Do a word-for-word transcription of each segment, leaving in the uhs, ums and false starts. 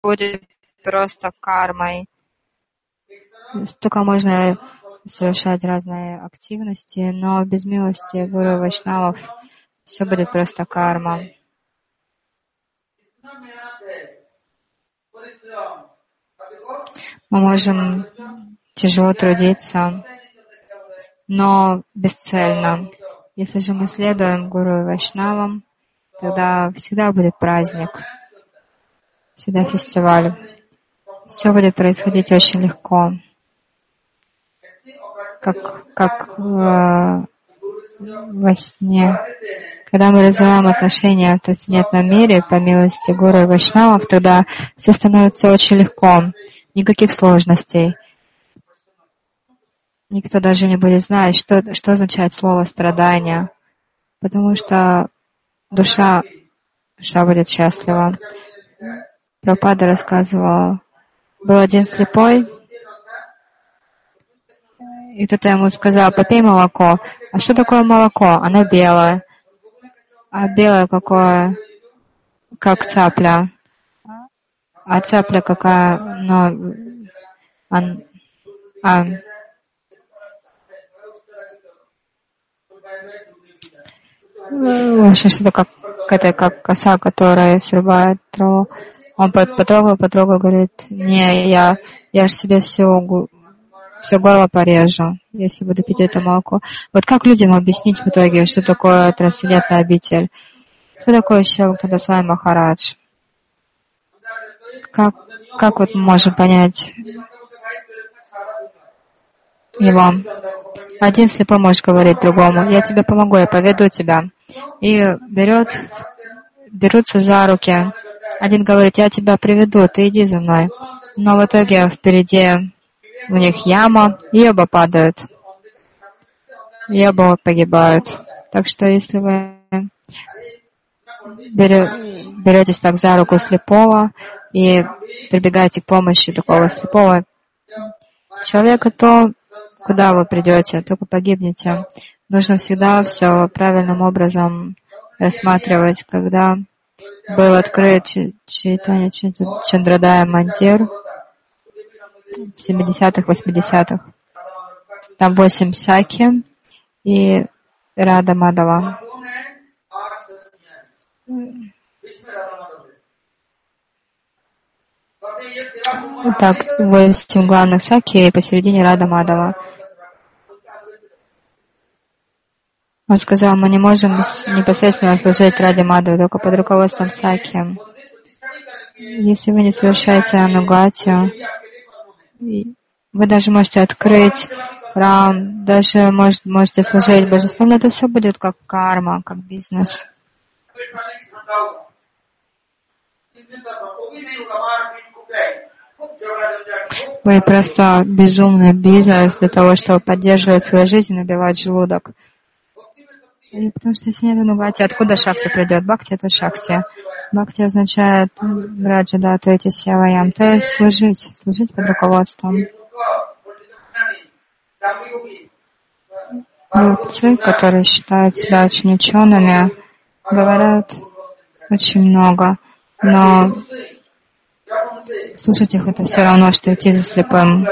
будет просто кармой. Только можно совершать разные активности, но без милости гуру вайшнавов все будет просто карма. Мы можем тяжело трудиться, но бесцельно. Если же мы следуем гуру и вайшнавам, тогда всегда будет праздник, всегда фестиваль. Все будет происходить очень легко. Как, как э, во сне. Когда мы развиваем отношения в трансцендентном мире, по милости гуру и вайшнавов, тогда все становится очень легко. Никаких сложностей. Никто даже не будет знать, что, что означает слово «страдание», потому что душа, душа будет счастлива. Прабхупада рассказывал, был один слепой, и кто-то ему сказал: попей молоко. А что такое молоко? Оно белое. А белое какое? Как цапля. А цапля какая? Ну, а, а, в общем, что-то как, это как коса, которая срывает траву. Он потрогал, потрогал, говорит: не, я, я же себе все, все горло порежу, если буду пить это молоко. Вот как людям объяснить в итоге, что такое трансцендентная обитель? Что такое Шрила Бхактисивананда Махарадж? Как, как вот мы можем понять его? Один слепой может говорить другому: я тебе помогу, я поведу тебя. И берет, берутся за руки. Один говорит: я тебя приведу, ты иди за мной. Но в итоге впереди у них яма, и оба падают. И оба погибают. Так что если вы беретесь так за руку слепого и прибегаете к помощи такого слепого человека, то куда вы придете? Только погибнете. Нужно всегда все правильным образом рассматривать. Когда был открыт Чайтанья Чандрадая Мандир в семидесятых, восьмидесятых, там восемь саки и Рада Мадава. Так, восемь главных саки и посередине Рада Мадава. Он сказал: мы не можем непосредственно служить Раде Мадавы, только под руководством саки. Если вы не совершаете анугатию, вы даже можете открыть рам, даже может, можете служить божеству, но это все будет как карма, как бизнес. Вы просто безумный бизнес для того, чтобы поддерживать свою жизнь и набивать желудок. И потому что если нет анугати, откуда шакти придет? Бхакти — это шакти. Бхакти означает раджада, то есть севаям, то есть служить, служить под руководством. Глупцы, которые считают себя очень учеными, говорят очень много, но слушать их — это все равно, что идти за слепым.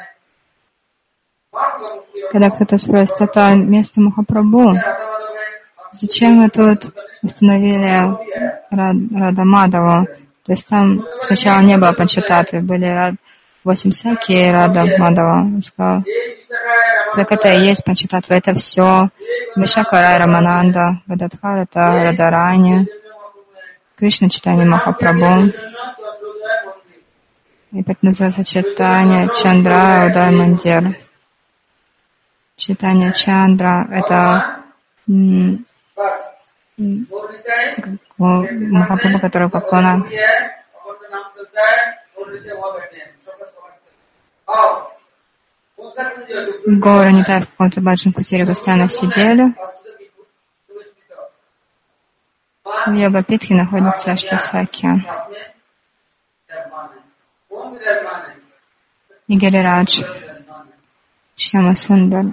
Когда кто-то спросит: это место Махапрабху, зачем мы тут установили Рада Мадаву? То есть там сначала не было Панчататвы, были восемь саки и Рада Мадава. Он сказал: так это и есть Панчататва, это все. Вишака Рай Рамананда, Гададхар — это Радарани, Кришна Чайтанья Махапрабху. И так называется Чайтанья Чандра Удай Мандир. Чайтанья Чандра — это Махапрабху, который поклонен. Гора Нитай в каком-то Баджан Кутире постоянно сидели. В Йога-питхе находится Аштасаки и Гирирадж, Шьяма Сундар.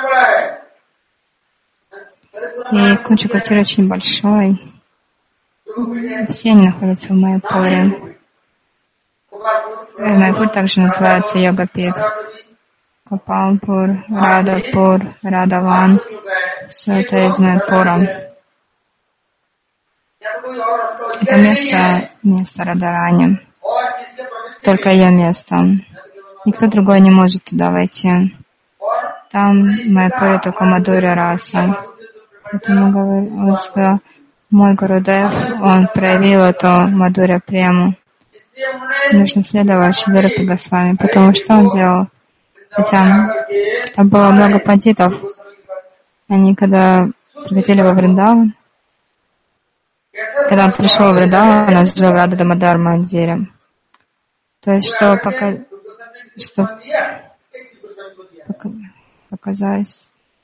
И Кунджа Кутир очень большой. все они находятся в Майяпуре. Майяпур также называется Йогапит. Гопалпур, Радапур, Радаван. Все это из Майяпура. Это место, место Радарани. Только ее место. Никто другой не может туда войти. Там в Майяпуре только Мадхурья раса. Поэтому он сказал, мой Гурудев, он проявил эту Мадхурья прему. Нужно следовать Шрила Рупи Госвами, потому что он делал. Хотя там было много пандитов. Они когда приходили во Вриндаван, когда он пришел в Вриндаван, он жил в Рада Дамодар Мандире. То есть, что пока, что пока, показалось,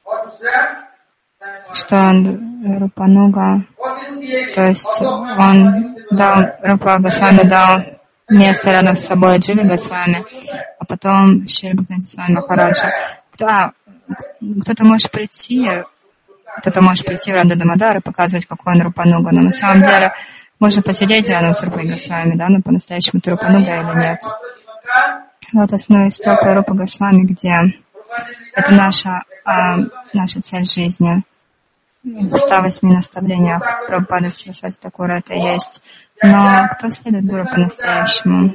что он Рупануга, то есть он дал, Рупа Госвами дал место рядом с собой Дживи Госвами, а потом Шри Бхактивинода Свами Махараджа. Кто, а, кто-то может прийти, кто-то может прийти в Рада Дамодар и показывать, какой он Рупануга, но на самом деле можно посидеть рядом с Рупой Госвами, да, но по-настоящему ты Рупануга или нет. Вот основа истории Рупы Госвами, где это наша, а, наша цель жизни. В ста восьми наставлениях Прабхупады Сарасвати Такура это есть. Но кто следует Гуру по-настоящему?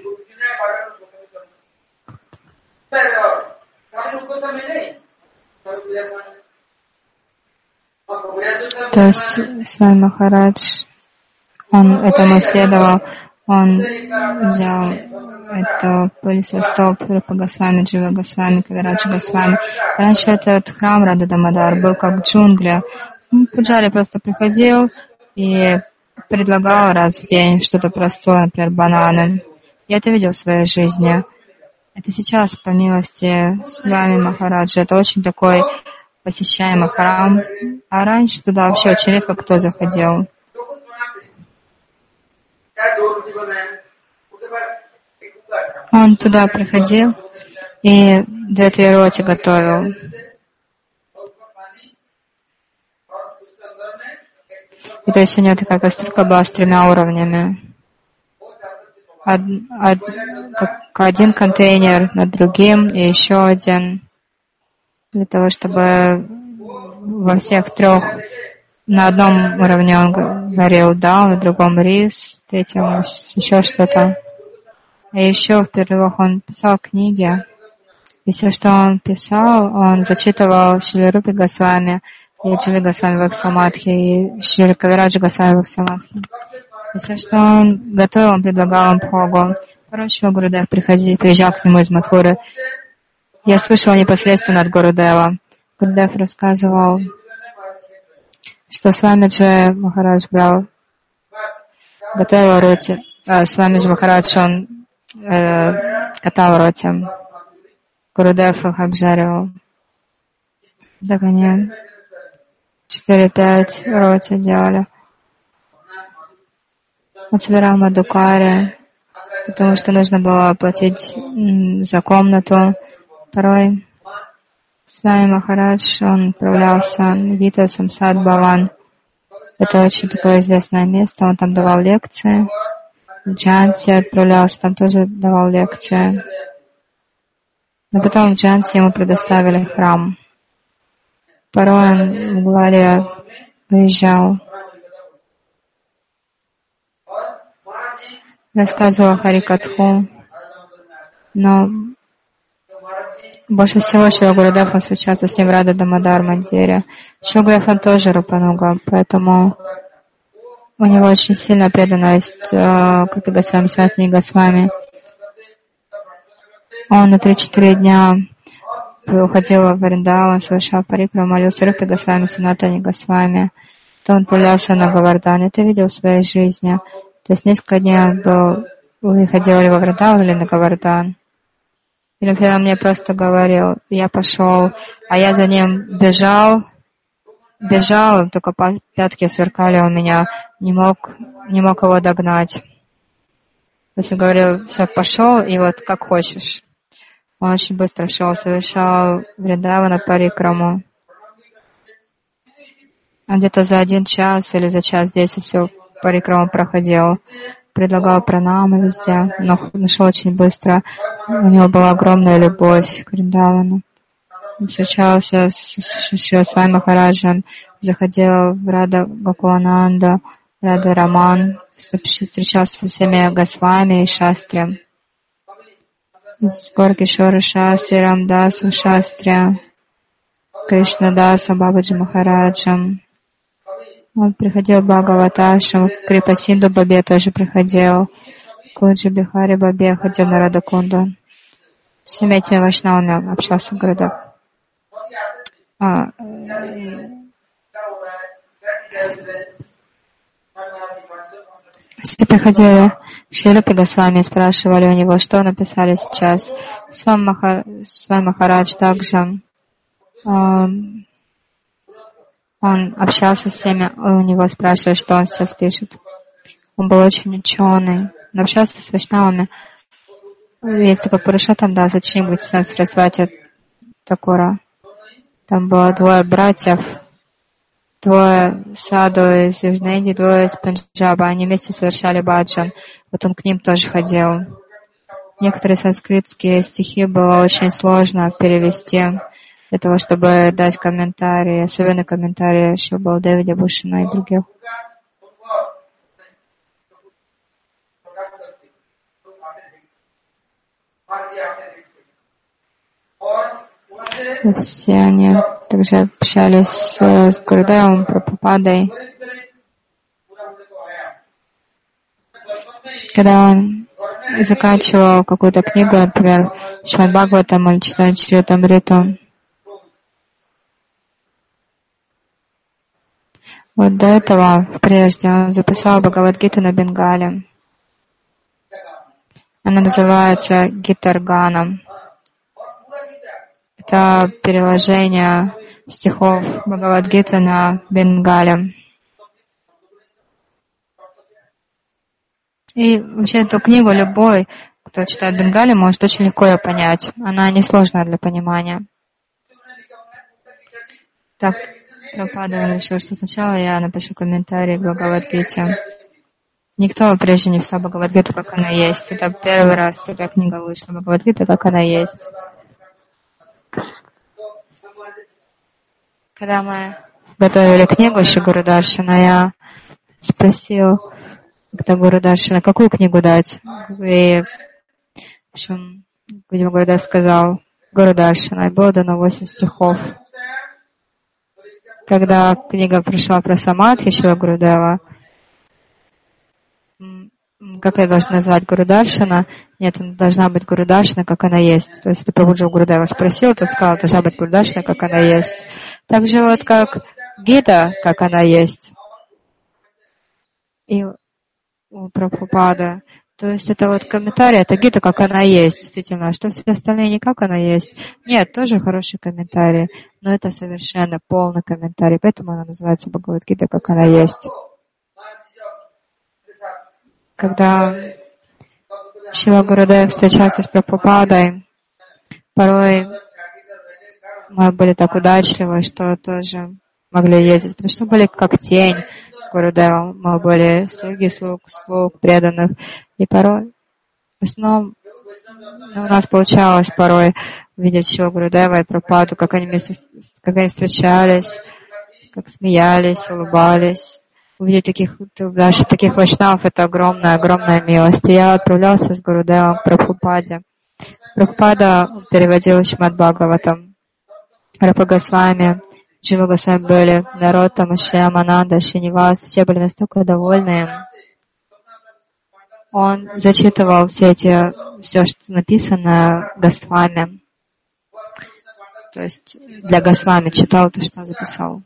То есть Свами Махарадж, он этому следовал, он взял это пыль со стоп Рупа Госвами, Джива Госвами, Кавираджа Госвами. Раньше этот храм Рада Дамодар был как джунгли. Пуджари просто приходил и предлагал раз в день что-то простое, например, бананы. Я это видел в своей жизни. Это сейчас, по милости Свами Махараджа, это очень такой посещаемый храм. А раньше туда вообще очень редко кто заходил. Он туда приходил и две-три роти готовил. И то есть у него такая кастрюлька была с тремя уровнями. Од, од, как один контейнер над другим и еще один. Для того, чтобы во всех трех на одном уровне он горел дал, на другом рис, в третьем еще что-то. И еще в-первых, он писал книги. И все, что он писал, он зачитывал Шрила Рупи Госвами и Дживи Госвами Ваксамадхи, и Шрила Кавираджа Госвами Ваксамадхи. И все, что он готовил, он предлагал им Богу. Порой Шрила Гурудев приезжал к нему из Мадхуры. Я слышала непосредственно от Гурудева. Гурудев рассказывал, что Свамиджи Махарадж брал, готовил роти. А Свамиджи Махарадж, он э, катал роти. Гурудев их обжаривал. Так они четыре-пять роти делали. Он собирал мадукари, потому что нужно было платить за комнату. Порой Свами Махарадж, он отправлялся в Гита Самсад Бхаван. Это очень такое известное место. Он там давал лекции. В Джанси отправлялся, там тоже давал лекции. Но потом в Джанси ему предоставили храм. Порой он в Гвалия выезжал. Рассказывал Харикатху. Но больше всего Шрила Гурудев он встречался с ним в Рада Дамодар Мандире. Шрила Гурудев он тоже Рупануга, поэтому у него очень сильная преданность к Рупи Госвами, Санатани Госвами. Он на три-четыре дня уходил в Вриндаван, совершал парикраму, молился Рупи Госвами, Санатани Госвами. То он отправлялся на Говардан. Это видел в своей жизни. То есть несколько дней он был, выходил ли во Вриндаван или на Говардан. Или, например, он мне просто говорил, я пошел, а я за ним бежал, бежал, только пятки сверкали у меня, не мог, не мог его догнать. То есть он говорил, все, пошел, и вот как хочешь. Он очень быстро шел, совершал Вриндавана парикраму. А где-то за один час или за час десять все парикраму проходил, предлагал пранамы везде, но нашел очень быстро. У него была огромная любовь к Вриндавану. Он встречался с Шри Свами Махараджем, заходил в Рада Гокулананда, Рада Раман, встречался со всеми Госвами и Шастри. С Горкишора Шастри, Рамдасом Шастри, Кришнадасом, Бабаджи Махараджем. Он приходил в Бхагаваташам, к Крипасинду Бабе тоже приходил, Куджи Бихари Бабе ходил на Радакунду. С всеми этими вайшнавами общался в городах. А, все приходили к Шрилапе Госвами и спрашивали у него, что написали сейчас. С вами Махар... Махарадж также э, он общался с всеми, у него спрашивали, что он сейчас пишет. Он был очень ученый, он общался с вайшнавами. Есть такой Пурушоттам Дас, ученик Бхактисиданта Сарасвати Такура. Там было двое братьев, двое саду из Южной Индии, двое из Пенджаба. Они вместе совершали баджан. Вот он к ним тоже ходил. Некоторые санскритские стихи было очень сложно перевести для того, чтобы дать комментарии, особенно комментарии Шрила Баладева Вибхушана и других. Все они также общались с, с Гурудевом, Прабхупадой. Когда он заканчивал какую-то книгу, например, Шримад Бхагаватам или читал Чаритамриту, вот до этого, прежде, он записал Бхагавад-гиту на бенгале. Она называется Гитарганом. Это переложение стихов Бхагавад-гиты на бенгале. И вообще эту книгу любой, кто читает бенгали, может очень легко ее понять. Она несложная для понимания. Так, Прабхупада решил, что сначала я напишу комментарий к Бхагавад-гите. Никто прежде не писал Бхагавад-гиту, как она есть. Это первый раз такая книга вышла, Бхагавад-гита, как она есть. Когда мы готовили книгу еще Гуру Даршана, я спросил, когда Гуру Даршана, какую книгу дать? И, в общем, видимо, Гурудев сказал Гуру Даршана, и было дано восемь стихов. Когда книга пришла про Самадхи Шрила Гурудева, как я должна назвать Гуру Даршана? Нет, она должна быть Гуру Даршана, как она есть. То есть это Прабхуджи Гурудева спросил, тот сказал, должна быть Гуру Даршана, как она есть. Так же вот как Гита, как она есть. И у Прабхупада. То есть это вот комментарий, это Гита, как она есть, действительно. Что все остальные не как она есть. Нет, тоже хороший комментарий, но это совершенно полный комментарий, поэтому она называется Бхагавад-гита, как она есть. Когда Шрила Гурудев встречался с Прабхупадой, порой мы были так удачливы, что тоже могли ездить, потому что были как тень Гурудева. Мы были слуги, слуг, слуг, преданных. И порой, в основном, у нас получалось порой видеть Шрилу Гурудева и Прабхупаду, как они вместе, как они встречались, как смеялись, улыбались. Увидеть таких, даже таких вайшнавов — это огромная, огромная милость. И я отправлялся с Гурудевом к Прабхупаде. Прабхупада переводил Шримад Бхагаватам. Рупа Госвами, Джива Госвами были, народ там, Шьямананда, Шинивас, все были настолько довольны им. Он зачитывал все эти, все, что написано Госвами. То есть для Госвами читал то, что он записал.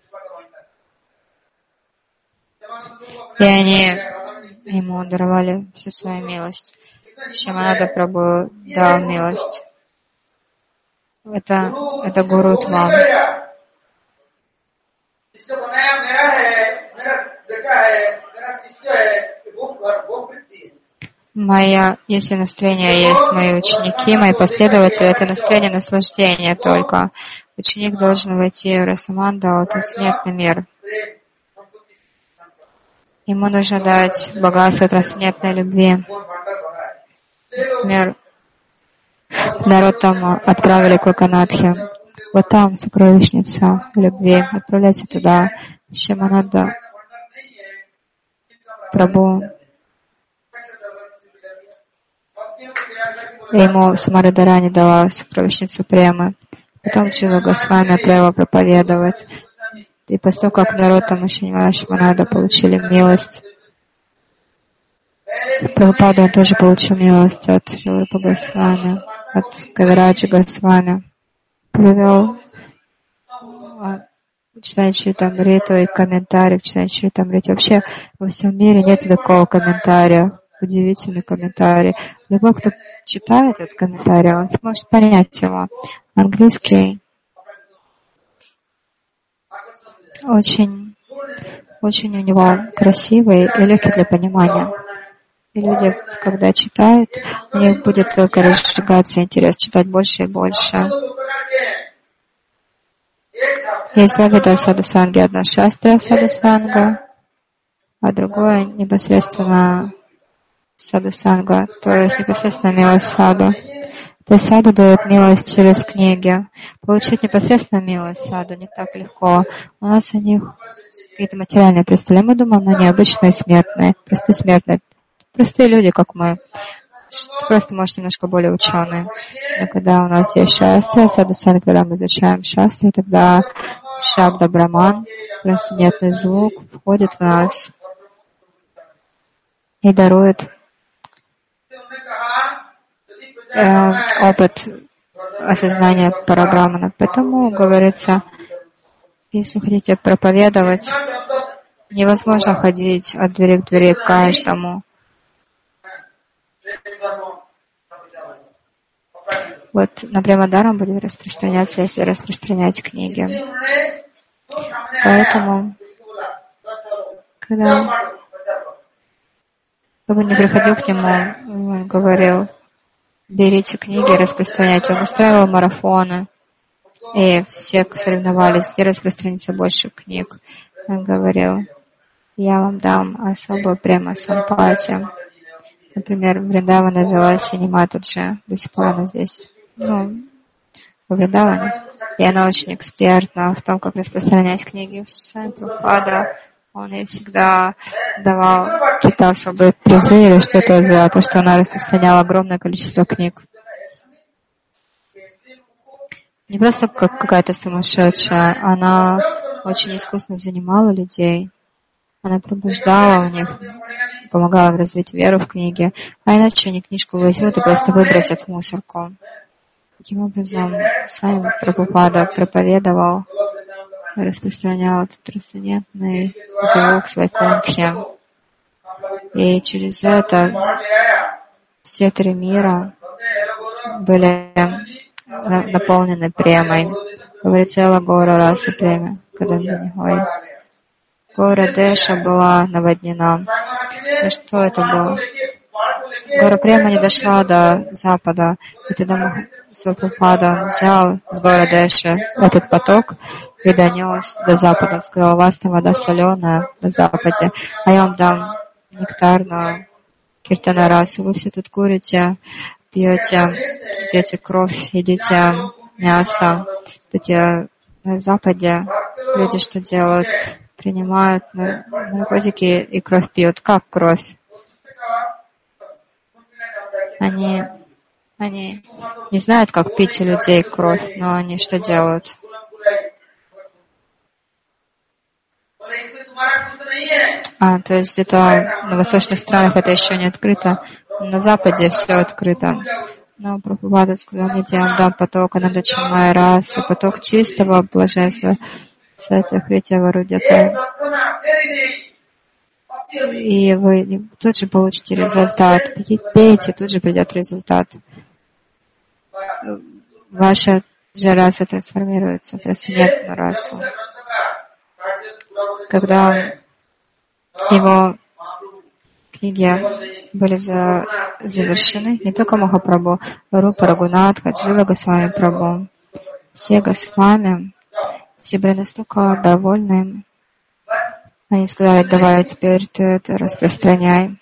И они ему даровали всю свою милость. Шьямананда Прабху дал милость. Это, это Гуру вам. Моя, если настроение есть, мои ученики, мои последователи, это настроение наслаждения только. Ученик должен войти в Расаманда, это смертный мир. ему нужно дать богатство трансцендентной любви. Например, народ там отправили к Локанатхе. Вот там сокровищница любви. Отправляйте туда. Шимананда Прабху. Ему Самарадарани дала сокровищницу премы. Потом Джива Госвами отправила проповедовать. И после того, как народ там Шримати Шимананда получили милость, Прабхупада тоже получил милость от Шилрупа Госвами, от Кавираджи Госвами. Привел читание Чаритамриту и комментарий к читанию Чаритамриту. Вообще во всем мире нет такого комментария. Удивительный комментарий. Любой, кто читает этот комментарий, он сможет понять его. Английский очень, очень у него красивый и легкий для понимания. И люди, когда читают, у них будет только разжигаться интерес читать больше и больше. Есть два вида садхусанги. Одна шастра садхусанга, а другое непосредственно садхусанга, то есть непосредственно милость саду. То есть саду дает милость через книги. Получить непосредственно милость саду не так легко. У нас о них какие-то материальные представления. Мы думаем, они обычные смертные, простые смертные. Простые люди, как мы. Просто, может, немножко более ученые. Но когда у нас есть шастра, садхусанга, когда мы изучаем шастры, тогда шабда браман, трансцендентный звук, входит в нас и дарует э, опыт осознания парабрамана. Поэтому говорится, если хотите проповедовать, невозможно ходить от двери к двери к каждому. Вот, например, даром будет распространяться, если распространять книги. Поэтому, когда кто бы не приходил к нему, он говорил, берите книги, распространяйте. Он устраивал марафоны, и все соревновались, где распространится больше книг. Он говорил, я вам дам особую према сампати. Например, Вриндавана вела Синематаджи, до сих пор она здесь, ну, во Вриндаване. И она очень экспертна в том, как распространять книги. Сами Прабхупада, он ей всегда давал какие-то особые призы или что-то за то, что она распространяла огромное количество книг. Не просто как какая-то сумасшедшая, она очень искусно занимала людей. Она пробуждала у них, помогала развить веру в книги, а иначе они книжку возьмут и просто выбросят в мусорку. Таким образом, сам Прабхупада проповедовал, распространял этот трансцендентный звук своей конхи. И через это все три мира были наполнены премой. Говорится, Эла Гора Раса премя, Кадамбинихой. Гора Деша была наводнена. И что это было? Гора Према не дошла до запада, и тогда Прабхупада взял с Гора Деши этот поток и донес до запада. Он сказал, у вас там вода соленая на западе, а я вам дам нектарную киртана расу. Вы все тут курите, пьете, пьете кровь, едите мясо. Кстати, на западе люди что делают? Принимают наркотики и кровь пьют. Как кровь? Они, они не знают, как пить у людей кровь, но они что делают? А, то есть это на восточных странах это еще не открыто, на Западе все открыто. Но Прабхупада сказал, нет, я вам дам поток Анандачамая расы, поток чистого блаженства, Сатья-Хритья Варудята. И вы тут же получите результат. Пейте, тут же придет результат. Ваша же раса трансформируется в трансцендентную расу. Когда его книги были за, завершены, не только Махапрабху, Рупа Рагунатха, Джива Госвами Прабху, все Госвами, все были настолько довольны Они сказали, давай теперь ты это распространяй.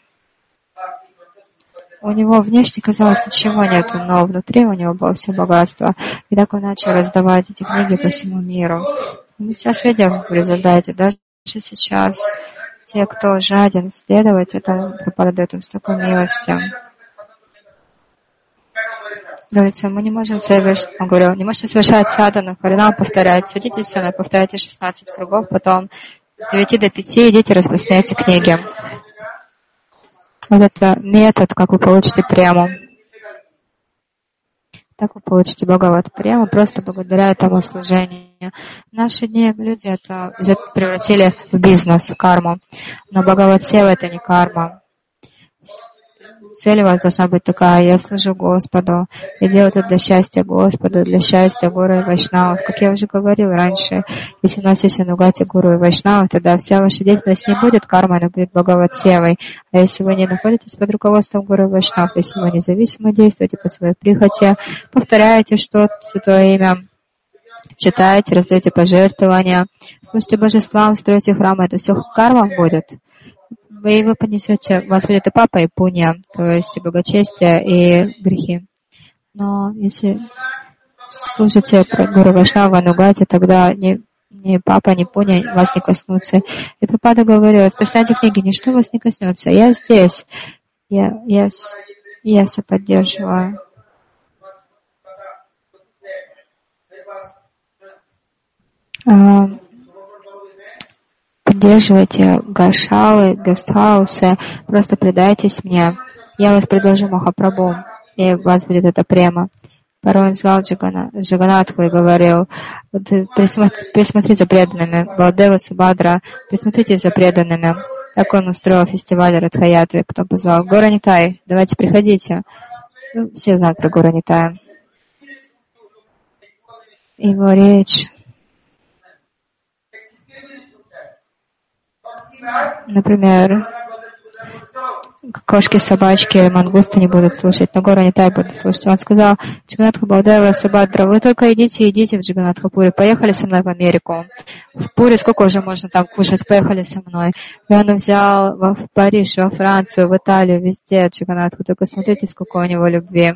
У него внешне, казалось, ничего нету, но внутри у него было все богатство. И так он начал раздавать эти книги по всему миру. Мы сейчас видим в результате, даже сейчас те, кто жаден следовать этому, Прабхупада дает им столько милости. Говорится, мы не можем совершать, он говорил, не можете совершать садану, харинам повторять, садитесь со мной, повторяйте шестнадцать кругов, потом с девяти до пяти идите, распространяйте книги. Вот это метод, как вы получите прему. Так вы получите Бхагават прему просто благодаря этому служению. В наши дни люди это превратили в бизнес, в карму. Но Бхагават Сева это не карма. Цель у вас должна быть такая: я служу Господу, я делаю это для счастья Господа, для счастья Гуру и Вайшнавов. Как я уже говорил раньше, если у нас есть анугати Гуру и Вайшнавов, тогда вся ваша деятельность не будет кармой, но будет Бхагават Севой. А если вы не находитесь под руководством Гуру и Вайшнавов, если вы независимо действуете по своей прихоти, повторяете что-то, святое имя, читаете, раздаете пожертвования, слушайте божествам, строите храмы, это все карма будет. Вы, вы понесете, у вас будет и папа, и пунья, то есть и благочестие, и грехи. Но если слушаете про Гуру Вайшнава Анугати, тогда ни, ни папа, ни пунья вас не коснутся. И Прабхупада говорил, распространяйте книги, ничто вас не коснется. Я здесь, я, я, я все поддерживаю. Поддерживайте гашалы, гестхаусы, просто предайтесь мне. Я вас предложу Махапрабху, и у вас будет эта према. Порой он сказал Джаганатху и говорил, присмотри, присмотри за преданными, Балдева, Субхадра, присмотрите за преданными. Так он устроил фестиваль Радхаятры, потом позвал Гора Нитай, давайте приходите. Ну, все знают про Гора Нитая. Его речь. Например, кошки, собачки, мангусты не будут слушать, но Гора Нитай будут слушать. Он сказал, Джаганатха Балдева, Субхадра, вы только идите, идите в Джаганатха-пури, поехали со мной в Америку. В Пури сколько уже можно там кушать, поехали со мной. И он взял в Париж, во Францию, в Италию, везде Джаганатху, только смотрите, сколько у него любви.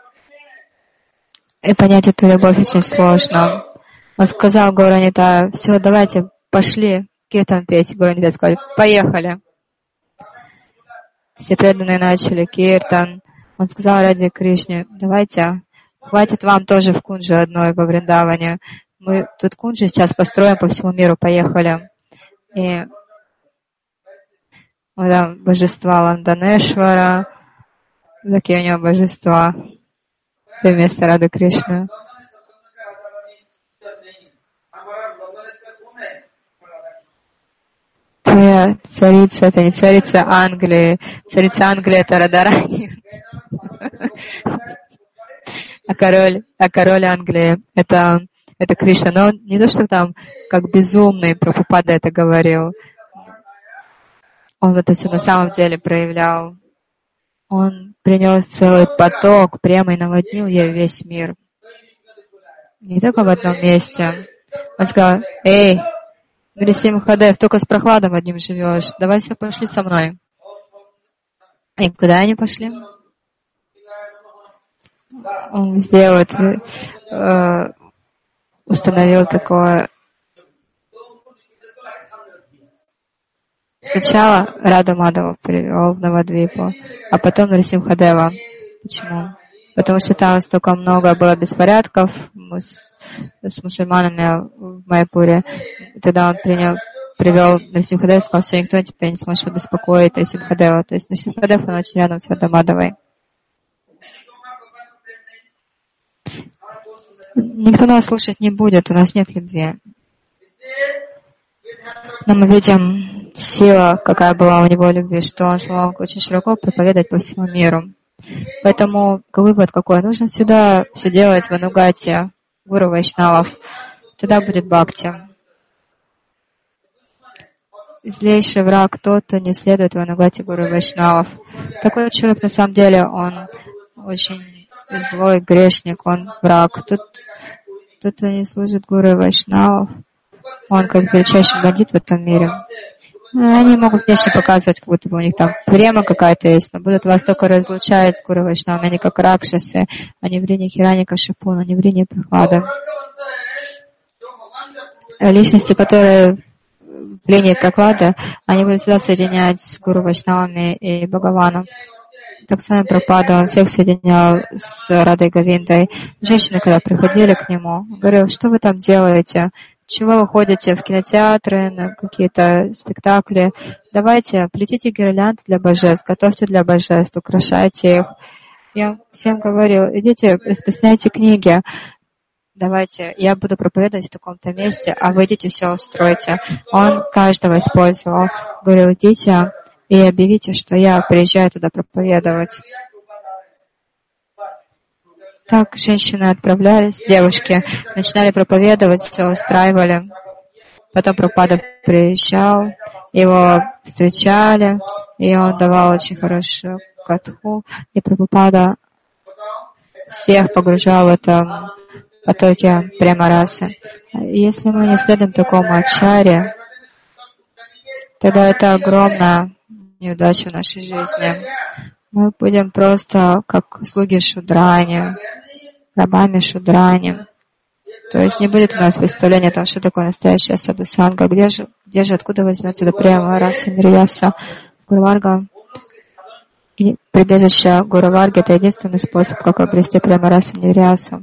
И понять эту любовь очень сложно. Он сказал Гора Нитай, все, давайте, пошли. Киртан петь, Гуру Нитай сказали, поехали. Все преданные начали киртан. Он сказал ради Кришне, давайте, хватит вам тоже в кунджи одной во Вриндаване. Мы тут кунджи сейчас построим по всему миру, поехали. И вот там божества Ланданешвара, такие у него божества, это вместо Рады Кришны. Твоя царица, это не царица Англии. Царица Англии — это Радарани. А король, а король Англии — это, это Кришна. Но он не то, что там как безумный Прабхупада это говорил. Он это все на самом деле проявлял. Он принес целый поток, прямо и наводнил ей весь мир. Не только в одном месте. Он сказал, эй, Нарисим Хадев, только с прохладом одним живешь. Давай все, пошли со мной. И куда они пошли? Он везде вот э, установил такое. Сначала Рада Мадава привел в Навадвипу, а потом Нарисим Хадева. Почему? Потому что там столько много было беспорядков с, с мусульманами в Майяпуре. И тогда он принял, привел Нарисимхадева и сказал, что никто теперь не сможет беспокоить Нарисимхадева. То есть Нарисимхадев, он очень рядом с Радамадовой. Никто нас слушать не будет, у нас нет любви. Но мы видим сила, какая была у него любви, что он смог очень широко проповедовать по всему миру. Поэтому вывод какой? Нужно всегда все делать в анугате Гуру Вайшнавов. Тогда будет бхакти. Злейший враг тот, кто не следует в анугате Гуру Вайшнавов. Такой человек на самом деле, он очень злой грешник, он враг. Тот, тот кто не служит Гуру Вайшнавов, он как величайший бандит в этом мире. Они могут внешне показывать, как будто бы у них там према какая-то есть, но будут вас только разлучать с Гуру Вайшнавами, они как ракшасы, они в линии Хираньякашипу, они в линии Прохлады. Личности, которые в линии Прохлады, они будут всегда соединять с Гуру Вайшнавами и Бхагаваном. Так с вами Прабхупада, он всех соединял с Радой Говиндой. Женщины, когда приходили к нему, говорил, что вы там делаете? Чего вы ходите в кинотеатры, на какие-то спектакли? Давайте, плетите гирлянды для божеств, готовьте для божеств, украшайте их. Я всем говорил, идите, распространяйте книги. Давайте, я буду проповедовать в таком-то месте, а вы идите все устройте. Он каждого использовал. Говорил, идите и объявите, что я приезжаю туда проповедовать. Так женщины отправлялись, девушки начинали проповедовать, все устраивали. Потом Прабхупада приезжал, его встречали, и он давал очень хорошую катху, и Прабхупада всех погружал в это потоки према-расы. Если мы не следуем такому ачарье, тогда это огромная неудача в нашей жизни. Мы будем просто как слуги Шудрани, рабами Шудрани. То есть не будет у нас представления о том, что такое настоящая садхусанга, где же, где же, откуда возьмется до према раса Нирьяса. Гуру-варга и прибежище Гуру-варги — это единственный способ, как обрести према раса Нирьясу.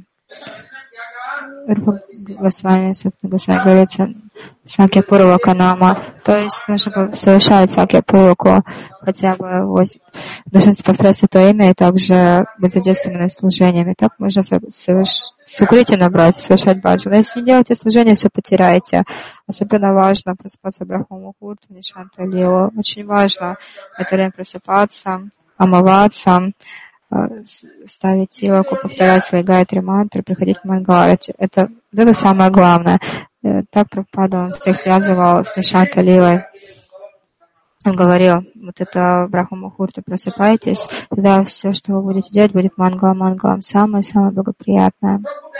Госвами, Госвами говорится, Сакья-пурва канама. То есть нужно совершать Сакья-пурваку хотя бы восемь. Нужно повторять святое имя и также быть задействованными служениями. Так можно соверш... с укрытия набрать, совершать баджану. Если не делаете служение, все потеряете. Особенно важно просыпаться в Брахма-мухурту, Нишанта Лилу. Очень важно в это время просыпаться, омываться, ставить тилаку, повторять свои гайатри мантры, приходить в Мангаларати. Это, это самое главное. Так Прабхупада, он всех связывал с Нишанта Лилой. Он говорил, вот это Брахма-мухурта, просыпайтесь, тогда все, что вы будете делать, будет мангала-мангалам, самое-самое благоприятное.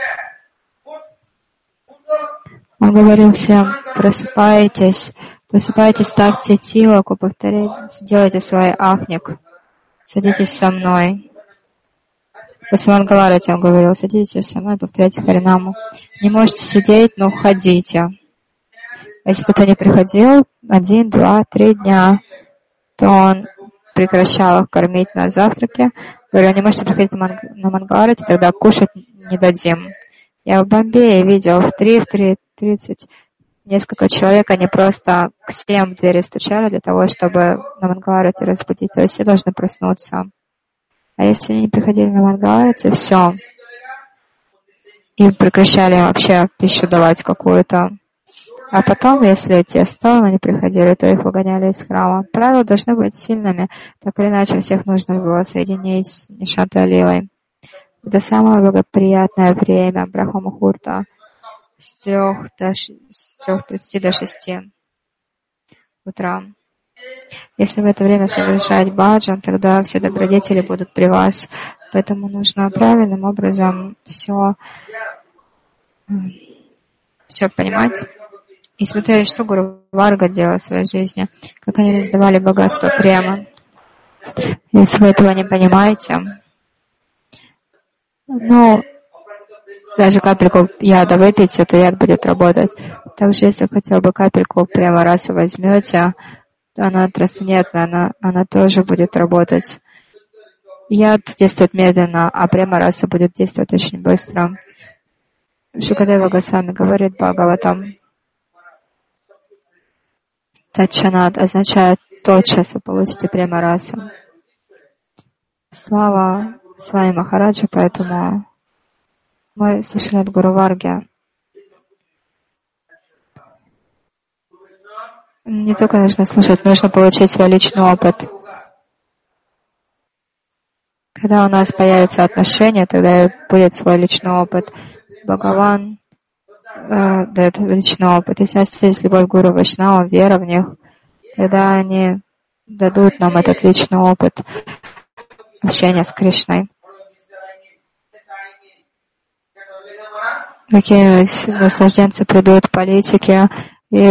Он говорил всем, просыпайтесь, просыпайтесь, ставьте тилаку, повторяйте, делайте свой ахник, садитесь со мной. После Мангаларати он говорил, садитесь со мной, повторяйте Харинаму. Не можете сидеть, но ходите. А если кто-то не приходил один, два, три дня, то он прекращал их кормить на завтраке. Говорил, не можете приходить на Мангаларати, тогда кушать не дадим. Я в Бомбее видел в три, в три тридцать несколько человек, они просто к всем в двери стучали для того, чтобы на Мангаларати разбудить. То есть все должны проснуться. А если они не приходили на Мангаларати, все. И прекращали вообще пищу давать какую-то. А потом, если те стороны не приходили, то их выгоняли из храма. Правила должны быть сильными. Так или иначе, всех нужно было соединить с Нишантой Лилой. Это самое благоприятное время Брахма-мухурта с трех до с трех тридцати до шести утра. Если в это время совершать баджан, тогда все добродетели будут при вас. Поэтому нужно правильным образом все, все понимать. И смотреть, что Гуру-варга делала в своей жизни, как они раздавали богатство прямо. Если вы этого не понимаете, ну, даже капельку яда выпейте, то яд будет работать. Также, если хотя бы капельку прямо раса возьмете, то она трансцендентная, она, она тоже будет работать. Яд действует медленно, а прямо раса будет действовать очень быстро. Шукадева Госвами говорит Бхагаватам. Тачанат означает тотчас вы получите прямо расу. Слава с вами Махараджа, поэтому мы слышали от Гуру-варги. Не только нужно слушать, нужно получить свой личный опыт. Когда у нас появятся отношения, тогда будет свой личный опыт. Бхагаван э, дает личный опыт. Если у нас есть любовь к Гуру Вайшнава, вера в них, тогда они дадут нам этот личный опыт общения с Кришной. Какие наслажденцы придут в политике и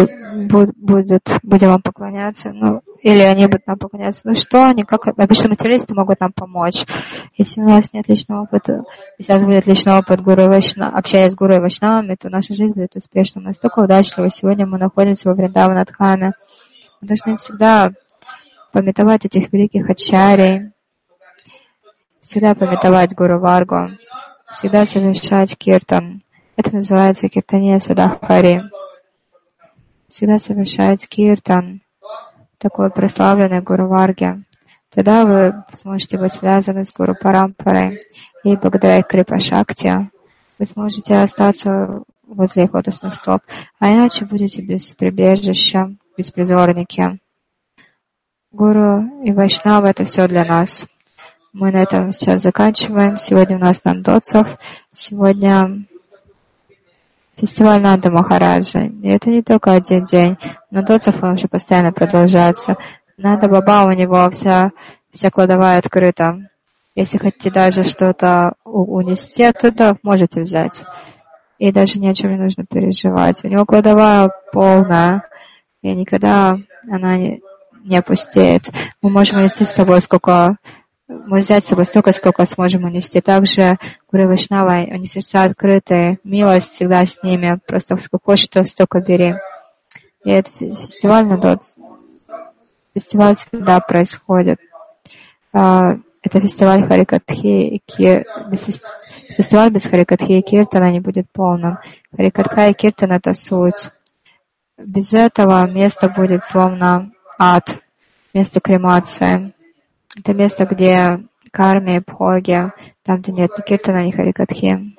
будут, будем вам поклоняться, ну, или они будут нам поклоняться. Ну что они, как обычно материалисты могут нам помочь? Если у нас нет личного опыта, если у нас будет личный опыт Гуру и Вайшнава, общаясь с Гуру и Вайшнавами, то наша жизнь будет успешна. Мы настолько удачливы. Сегодня мы находимся во Вриндаванадхаме. Мы должны всегда памятовать этих великих ачарий, всегда памятовать Гуру Варгу, всегда совершать киртан. Это называется киртания садахари. Всегда совершать киртан, такой прославленный Гуру Варге. Тогда вы сможете быть связаны с Гуру Парампарой. И благодаря их крипа-шакти вы сможете остаться возле их лотосных стоп. А иначе будете без прибежища, беспризорники. Гуру и Вайшнава — это все для нас. Мы на этом сейчас заканчиваем. Сегодня у нас Нандоцев. Сегодня фестиваль Нанда Махараджа. И это не только один день. Нандоцев он уже постоянно продолжается. Нанда Баба, у него вся, вся кладовая открыта. Если хотите даже что-то унести оттуда, можете взять. И даже ни о чем не нужно переживать. У него кладовая полная. И никогда она не, не опустеет. Мы можем унести с собой сколько... Мы взять с собой столько, сколько сможем унести. Также Гуру Вайшнава, у них сердца открытые, милость всегда с ними. Просто сколько хочешь, столько бери. И этот фестиваль, фестиваль всегда происходит. Это фестиваль Харикатхи и Кир... Фестиваль без Харикатхи и Киртана не будет полным. Харикатха и Киртан — это суть. Без этого место будет словно ад, место кремации. Это место, где карми, бхоги, там, где нет ни киртана, ни харикатхи.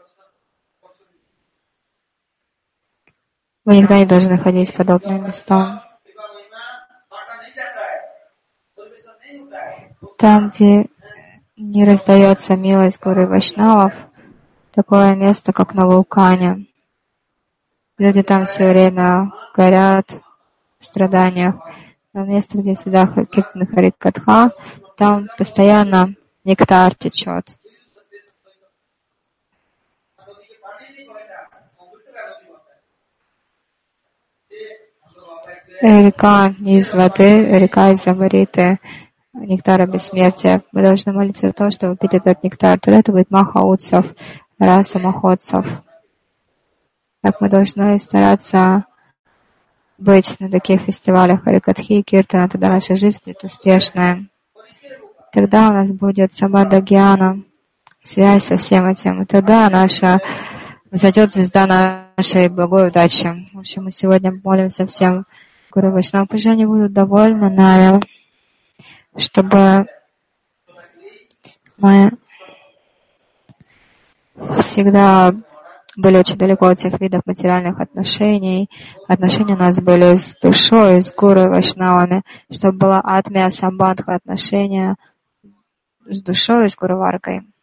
Вы никогда не должны ходить в подобные места. Там, где не раздается милость Гуру и Вайшнавов, такое место, как на вулкане. Люди там все время горят в страданиях. Но место, где всегда киртан харикатха, там постоянно нектар течет. Река не из воды, река из Амриты, нектара бессмертия. Мы должны молиться за то, чтобы пить этот нектар. Тогда это будет Маха-Утсав, Раса Махотсав. Так мы должны стараться быть на таких фестивалях Харикатхи и Киртана, тогда наша жизнь будет успешная. Тогда у нас будет самбандха гьяна, связь со всем этим. И тогда наша взойдет звезда нашей благой удачи. В общем, мы сегодня молимся всем Гуру Вайшнавам. Пусть они будут довольны нами, чтобы мы всегда были очень далеко от всех видов материальных отношений. Отношения у нас были с душой, с Гуру и Вайшнавами, чтобы была атмия самбандха, отношения с душой и с Гуру Варгой.